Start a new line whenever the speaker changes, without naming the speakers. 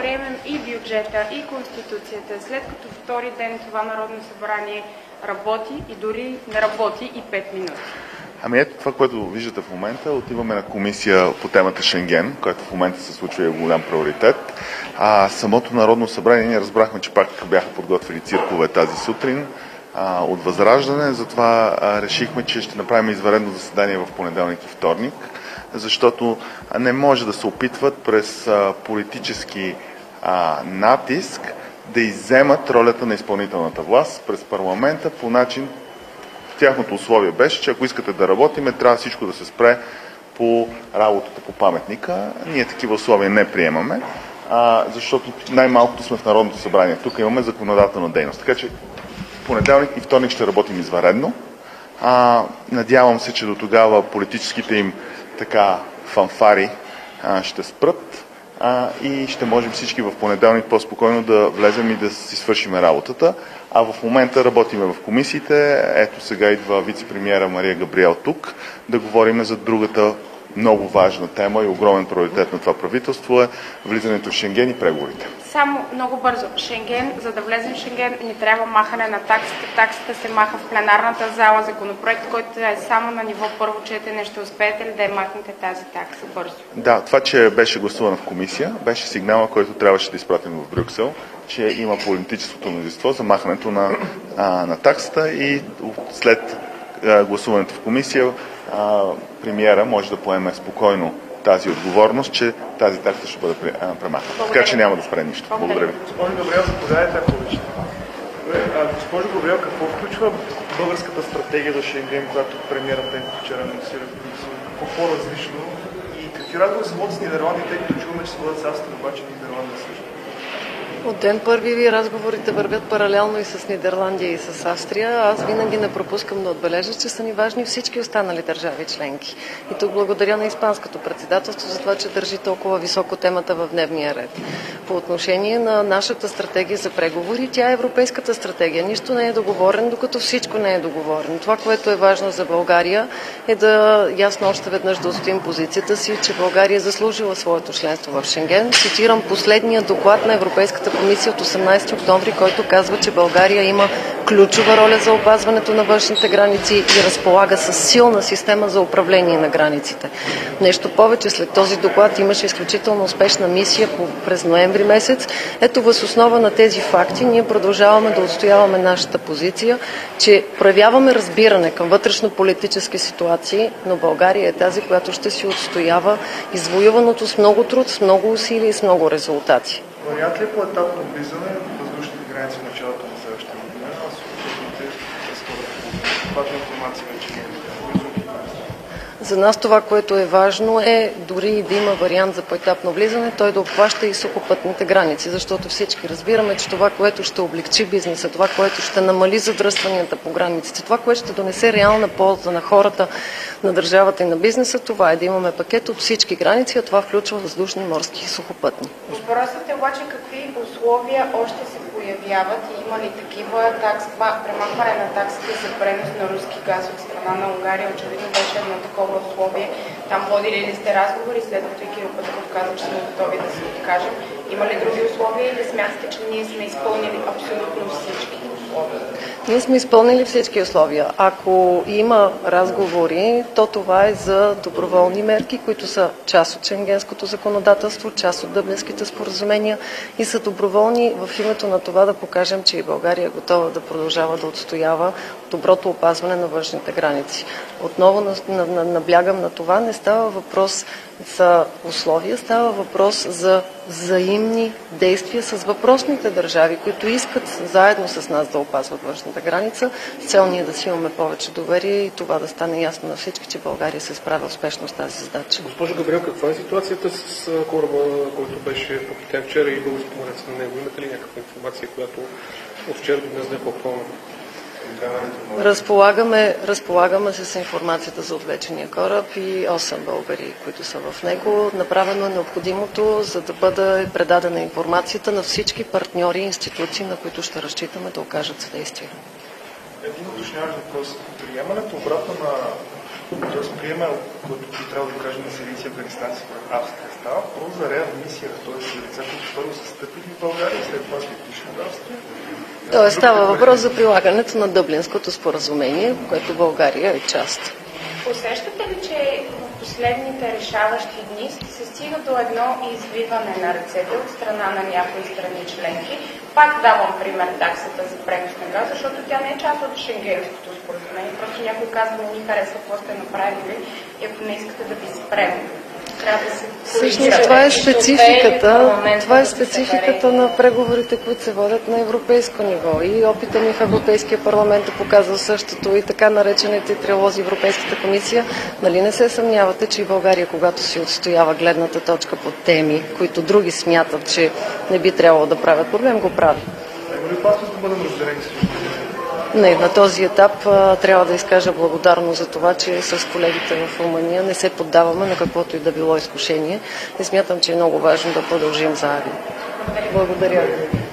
приемем и бюджета, и Конституцията, след като втори ден това Народно събрание работи и дори не работи и 5 минути?
Ами ето това, което виждате в момента, отиваме на комисия по темата Шенген, която в момента се случва и е голям приоритет. Самото Народно събрание, ние разбрахме, че пак бяха подготвили циркове тази сутрин от Възраждане, затова решихме, че ще направим извънредно заседание в понеделник и вторник, защото не може да се опитват през политически натиск да изземат ролята на изпълнителната власт през парламента по начин. Тяхното условие беше, че ако искате да работиме, трябва всичко да се спре по работата по паметника. Ние такива условия не приемаме, защото най-малкото сме в Народното събрание. Тук имаме законодателна дейност. Така че понеделник и вторник ще работим извънредно. Надявам се, че до тогава политическите им фанфари ще спрат и ще можем всички в понеделник по-спокойно да влезем и да си свършим работата. А в момента работиме в комисиите. Ето сега идва вице-премиера Мария Габриел тук да говорим за другата много важна тема и огромен приоритет на това правителство е влизането в Шенген и преговорите.
Само много бързо. Шенген, за да влезем в Шенген, ни трябва махане на таксите. Таксата се маха в пленарната зала. Законопроект, който е само на ниво първо четене, ще успеете ли да я махнете тази такса бързо?
Да, това, че беше гласувано в комисия, беше сигнала, който трябваше да изпратим в Брюксел, че има политическото мнозинство за махането на таксата и след гласуването в комисия премиера може да поеме спокойно тази отговорност, че тази такса ще бъде премахната. Така че няма да спре нищо. Благодаря ви.
Госпожо Габриел, заповядайте, ако обичате. Госпожо Габриел, какво включва българската стратегия за Шенген, която премиерът Денков вчера анонсира? Какво по-различно и какви разговори се водят с Нидерландия, тъй като чуваме, че се водят с Австрия, обаче Нидерландия също?
От ден първи разговорите вървят паралелно и с Нидерландия и с Австрия. Аз винаги не пропускам да отбележа, че са ни важни всички останали държави членки. И тук благодаря на Испанското председателство за това, че държи толкова високо темата в дневния ред. По отношение на нашата стратегия за преговори, тя е европейската стратегия. Нищо не е договорено, докато всичко не е договорено. Това, което е важно за България, е да ясно още веднъж да отстоим позицията си, че България е заслужила своето членство в Шенген. Цитирам последния доклад на Европейската комисия от 18 октомври, който казва, че България има ключова роля за опазването на външните граници и разполага с силна система за управление на границите. Нещо повече, след този доклад имаше изключително успешна мисия през ноември месец. Ето, въз основа на тези факти ние продължаваме да отстояваме нашата позиция, че проявяваме разбиране към вътрешно-политически ситуации, но България е тази, която ще си отстоява извоюваното с много труд, с много усилия и с много резултати.
Вариант ли по етапно влизане в въздушните граници в началото на следващата година? Аз важна информация вече не е.
За нас това, което е важно е дори и да има вариант за поетапно влизане, той да обхваща и сухопътните граници, защото всички разбираме, че това, което ще облегчи бизнеса, това, което ще намали задръстванията по границите, това, което ще донесе реална полза на хората, на държавата и на бизнеса, това е да имаме пакет от всички граници, а това включва въздушни, морски и сухопътни.
Въпросът е обаче какви условия още се появяват и има ли такива премахване на таксите за пренос на руски газ от страна на Унгария? Очевидно беше едно такова условие. Там водили ли сте разговори, след като и Кирил Петков каза, че сме готови да се откажем? Има ли други условия или смятате, че ние сме изпълнили абсолютно всички условия?
Ние сме изпълнили всички условия. Ако има разговори, то това е за доброволни мерки, които са част от шенгенското законодателство, част от дъблинските споразумения и са доброволни в името на това да покажем, че и България е готова да продължава да отстоява доброто опазване на външните граници. Отново наблягам на това, не става въпрос за условия, става въпрос за взаимни действия с въпросните държави, които искат заедно с нас да опазват външната граница, с цел ние да си имаме повече доверие и това да стане ясно на всички, че България се справя успешно с тази задача.
Госпожо Габриел, каква е ситуацията с кораба, който беше покитен вчера и български морец на него? Имате ли някаква информация, която от вчера до днес не е по-пълна?
Разполагаме с информацията за отвлечения кораб и 8 българи, които са в него. Направено е необходимото, за да бъде предадена информацията на всички партньори и институции, на които ще разчитаме да окажат съдействие.
Един уточняващ въпрос. Приемането обратно на Тоест приема, който би трябвало да кажем на сирийци и афганистанци в Австрия, става въпрос за реадмисия, т.е. за лица, които първо са стъпили в България и след това са отишли в Австрия.
Тоест става въпрос за прилагането на Дъблинското споразумение, в което България е част.
Усещате ли, че в последните решаващи дни се стига до едно извиване на ръцете от страна на някои страни членки? Пак давам пример таксата за пренос на газ, защото тя не е част от Шенгенското споразумение. Просто някой казва, не ни харесва какво сте направили и ако не искате да ви спрем, трябва да се
Всъщност това е спецификата на преговорите, които се водят на европейско ниво. И опита ми в Европейския парламент е показал същото, и така наречените трилози Европейската комисия. Нали не се съмнявате, че и България, когато си отстоява гледната точка по теми, които други смятат, че не би трябвало да правят проблем, го прави.
Има ли опасност да бъдем разделени с
Не, на този етап трябва да изкажа благодарност за това, че с колегите в Румъния не се поддаваме на каквото и да било изкушение. И смятам, че е много важно да продължим заедно. Благодаря ви.